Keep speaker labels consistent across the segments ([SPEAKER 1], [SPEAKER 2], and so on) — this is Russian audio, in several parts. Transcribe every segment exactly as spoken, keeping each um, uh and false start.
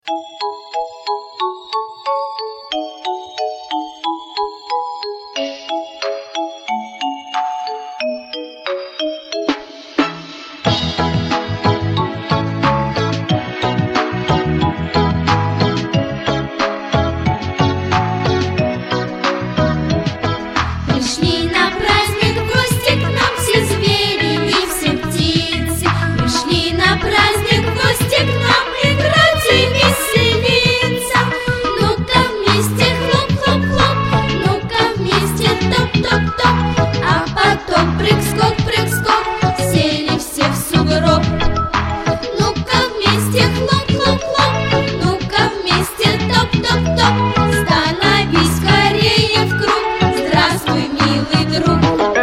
[SPEAKER 1] Пришли на праздник в гости к нам все звери и все птицы. Пришли на праздник в гости к нам играть и веселиться. Ну-ка вместе хлоп-хлоп-хлоп, ну-ка вместе топ-топ-топ. А потом прыг-скок, прыг-скок, сели все в сугроб. Ну-ка вместе хлоп-хлоп-хлоп, ну-ка вместе топ-топ-топ. Становись скорее в круг, здравствуй, милый друг.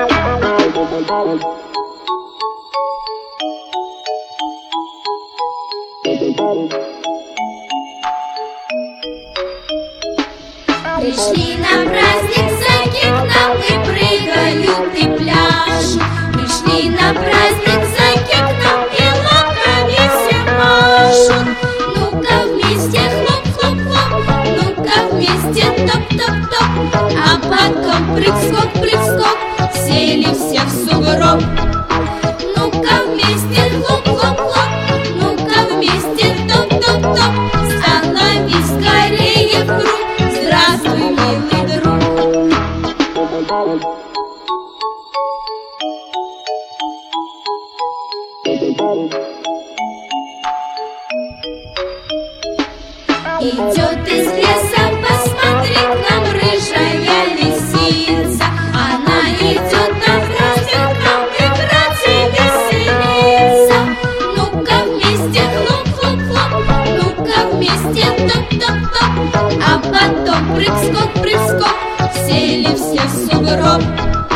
[SPEAKER 1] Пришли на праздник зайки к нам и прыгают, и пляшут. Пришли на праздник зайки к нам и лапками все машут. Ну-ка вместе хлоп-хлоп-хлоп, ну-ка вместе топ-топ-топ. А потом прыг-скок, прыг-скок, сели все в сугроб. Ну-ка вместе хлоп-хлоп-хлоп, ну-ка вместе топ-топ-топ. Становись скорее в круг, здравствуй, милый друг. Идет из леса, посмотри, к нам рыжая лисица. Она идет на праздник к нам играть и веселиться. Ну-ка вместе хлоп-хлоп-хлоп, ну-ка вместе топ-топ-топ. А потом прыг-скок, прыг-скок, сели все в сугроб.